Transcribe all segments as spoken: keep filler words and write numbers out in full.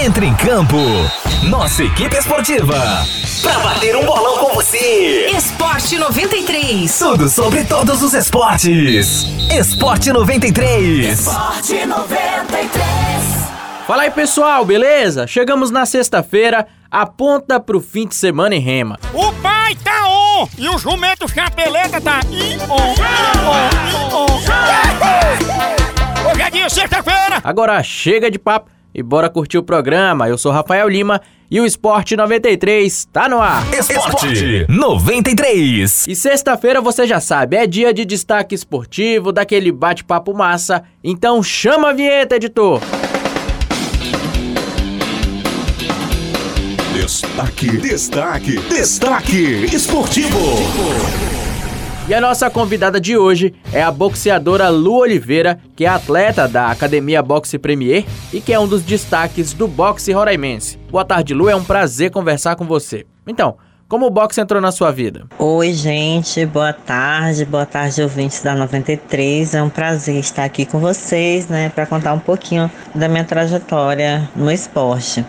Entre em campo. Nossa equipe esportiva. Pra bater um bolão com você. Esporte noventa e três. Tudo sobre todos os esportes. Esporte noventa e três. Esporte noventa e três. Fala aí, pessoal, beleza? Chegamos na sexta-feira, aponta pro fim de semana em Rema. O pai tá on e o jumento chapeleta tá in on, in on, in on. Hoje é dia sexta-feira. Agora chega de papo e bora curtir o programa. Eu sou Rafael Lima e o Esporte noventa e três tá no ar. Esporte noventa e três. E sexta-feira você já sabe, é dia de destaque esportivo, daquele bate-papo massa. Então chama a vinheta, editor. Destaque, destaque, destaque esportivo. E a nossa convidada de hoje é a boxeadora Lu Oliveira, que é atleta da Academia Boxe Premier e que é um dos destaques do boxe roraimense. Boa tarde, Lu, é um prazer conversar com você. Então, como o boxe entrou na sua vida? Oi, gente, boa tarde, boa tarde, ouvintes da noventa e três. É um prazer estar aqui com vocês, né, para contar um pouquinho da minha trajetória no esporte.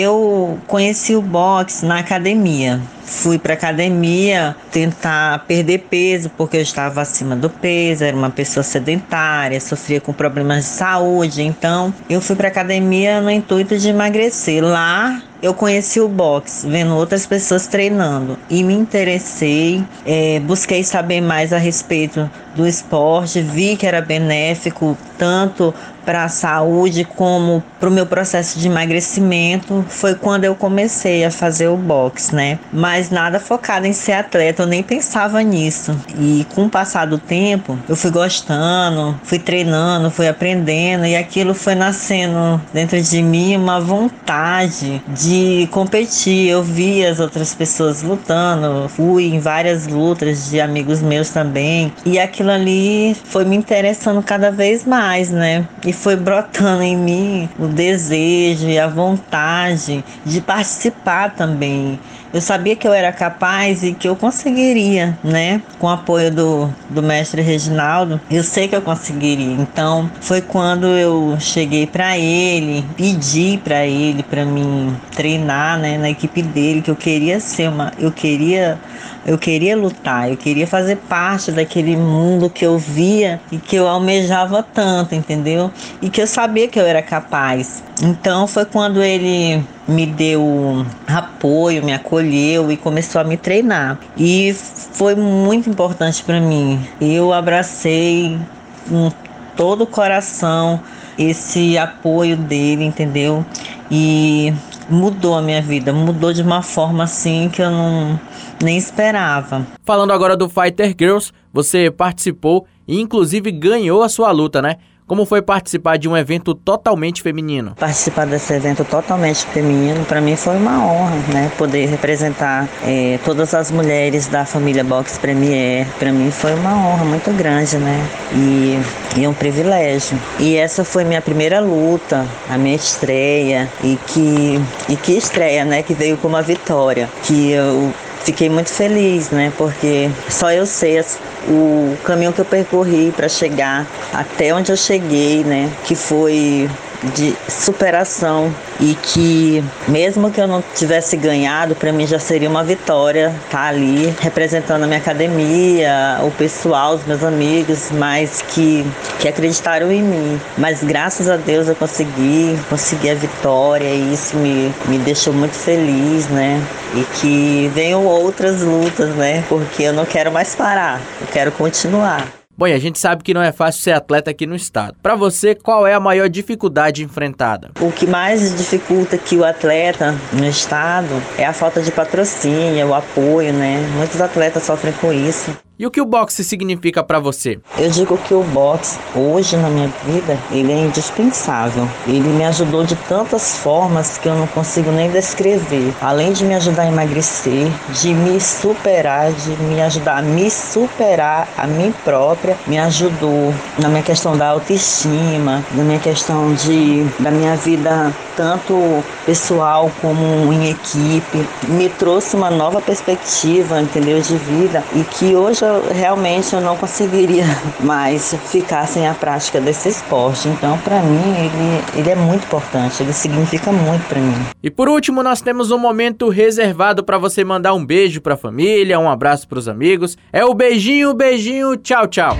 Eu conheci o boxe na academia. Fui para academia tentar perder peso porque eu estava acima do peso, era uma pessoa sedentária, sofria com problemas de saúde. Então, eu fui para academia no intuito de emagrecer. Lá, eu conheci o boxe, vendo outras pessoas treinando e me interessei, é, busquei saber mais a respeito do esporte, vi que era benéfico tanto para a saúde como para o meu processo de emagrecimento. Foi quando eu comecei a fazer o boxe, né? Mas nada focado em ser atleta, eu nem pensava nisso. E com o passar do tempo, eu fui gostando, fui treinando, fui aprendendo e aquilo foi nascendo dentro de mim uma vontade de competir. Eu vi as outras pessoas lutando, fui em várias lutas de amigos meus também e aquilo ali foi me interessando cada vez mais, né? E foi brotando em mim o desejo e a vontade de participar também. Eu sabia que eu era capaz e que eu conseguiria, né? Com o apoio do, do mestre Reginaldo, eu sei que eu conseguiria. Então, foi quando eu cheguei para ele, pedi para ele para mim treinar, né, na equipe dele, que eu queria ser uma, eu queria Eu queria lutar, eu queria fazer parte daquele mundo que eu via e que eu almejava tanto, entendeu? E que eu sabia que eu era capaz. Então foi quando ele me deu apoio, me acolheu e começou a me treinar. E foi muito importante para mim. Eu abracei com todo o coração esse apoio dele, entendeu? E mudou a minha vida, mudou de uma forma assim que eu não nem esperava. Falando agora do Fighter Girls, você participou e inclusive ganhou a sua luta, né? Como foi participar de um evento totalmente feminino? Participar desse evento totalmente feminino, para mim foi uma honra, né? Poder representar é, todas as mulheres da família Boxe Premier. Para mim foi uma honra muito grande, né? E, e um privilégio. E essa foi minha primeira luta, a minha estreia. E que, e que estreia, né? Que veio com uma vitória. Que eu fiquei muito feliz, né? Porque só eu sei as, o caminho que eu percorri para chegar até onde eu cheguei, né? Que foi de superação e que mesmo que eu não tivesse ganhado, para mim já seria uma vitória estar ali representando a minha academia, o pessoal, os meus amigos, mas que, que acreditaram em mim. Mas graças a Deus eu consegui, consegui a vitória e isso me, me deixou muito feliz, né? E que venham outras lutas, né? Porque eu não quero mais parar, eu quero continuar. Bom, e a gente sabe que não é fácil ser atleta aqui no estado. Para você, qual é a maior dificuldade enfrentada? O que mais dificulta que o atleta no estado é a falta de patrocínio, o apoio, né? Muitos atletas sofrem com isso. E o que o boxe significa para você? Eu digo que o boxe, hoje na minha vida, ele é indispensável. Ele me ajudou de tantas formas que eu não consigo nem descrever. Além de me ajudar a emagrecer, de me superar, de me ajudar a me superar a mim própria, me ajudou na minha questão da autoestima, na minha questão de, da minha vida tanto pessoal como em equipe. Me trouxe uma nova perspectiva, entendeu, de vida e que hoje eu, realmente eu não conseguiria mais ficar sem a prática desse esporte. Então, para mim, ele, ele é muito importante, ele significa muito para mim. E por último, nós temos um momento reservado para você mandar um beijo para a família, um abraço para os amigos. É o beijinho, beijinho, tchau, tchau.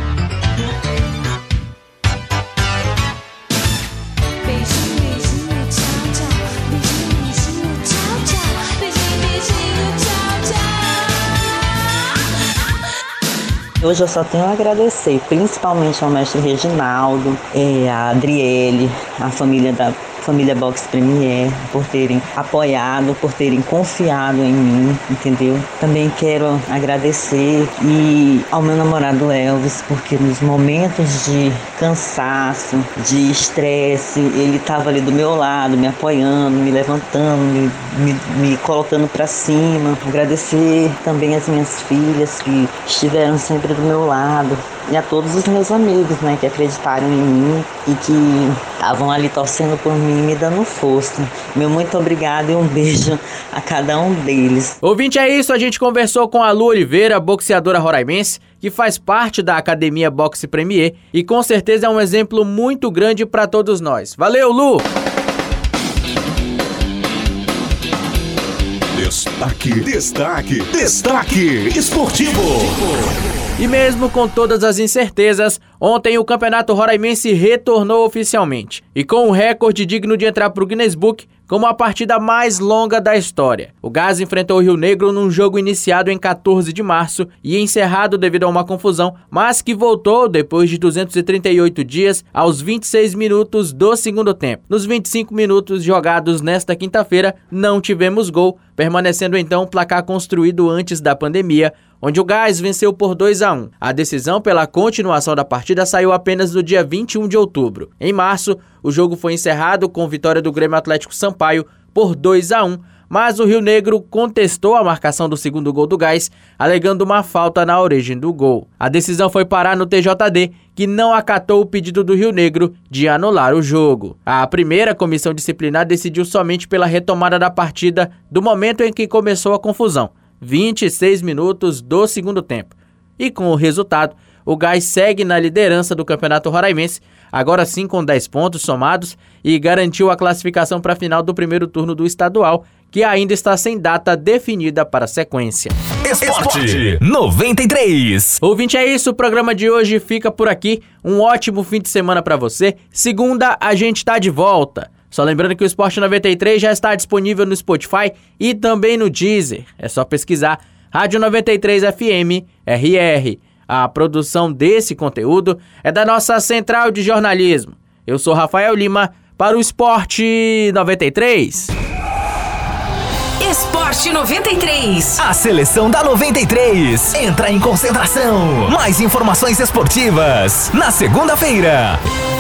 Hoje eu só tenho a agradecer, principalmente ao mestre Reginaldo, é, a Adriele, a família da família Boxe Premier, por terem apoiado, por terem confiado em mim, entendeu? Também quero agradecer e ao meu namorado Elvis, porque nos momentos de cansaço, de estresse, ele estava ali do meu lado, me apoiando, me levantando, me, me, me colocando para cima. Agradecer também as minhas filhas que estiveram sempre do meu lado. E a todos os meus amigos, né, que acreditaram em mim e que estavam ali torcendo por mim, me dando força. Meu muito obrigado e um beijo a cada um deles. Ouvinte, é isso. A gente conversou com a Lu Oliveira, boxeadora roraimense, que faz parte da Academia Boxe Premier e com certeza é um exemplo muito grande para todos nós. Valeu, Lu! Destaque, destaque, destaque esportivo. E mesmo com todas as incertezas, ontem o Campeonato Roraimense retornou oficialmente. E com um recorde digno de entrar para o Guinness Book como a partida mais longa da história. O Gás enfrentou o Rio Negro num jogo iniciado em quatorze de março e encerrado devido a uma confusão, mas que voltou depois de duzentos e trinta e oito dias aos vinte e seis minutos do segundo tempo. Nos vinte e cinco minutos jogados nesta quinta-feira, não tivemos gol, permanecendo então o placar construído antes da pandemia, onde o Gás venceu por dois a um. A decisão pela continuação da partida saiu apenas no dia vinte e um de outubro. Em março, o jogo foi encerrado com vitória do Grêmio Atlético Sampaio por dois a um, mas o Rio Negro contestou a marcação do segundo gol do Gás, alegando uma falta na origem do gol. A decisão foi parar no T J D, que não acatou o pedido do Rio Negro de anular o jogo. A primeira comissão disciplinar decidiu somente pela retomada da partida do momento em que começou a confusão, vinte e seis minutos do segundo tempo. E com o resultado, o Gás segue na liderança do Campeonato Roraimense, agora sim com dez pontos somados, e garantiu a classificação para a final do primeiro turno do estadual, que ainda está sem data definida para a sequência. Esporte noventa e três. Ouvinte, é isso, o programa de hoje fica por aqui. Um ótimo fim de semana para você. Segunda, a gente está de volta. Só lembrando que o Esporte noventa e três já está disponível no Spotify e também no Deezer. É só pesquisar Rádio noventa e três F M R R. A produção desse conteúdo é da nossa central de jornalismo. Eu sou Rafael Lima para o Esporte noventa e três. Esporte noventa e três. A seleção da noventa e três entra em concentração. Mais informações esportivas na segunda-feira.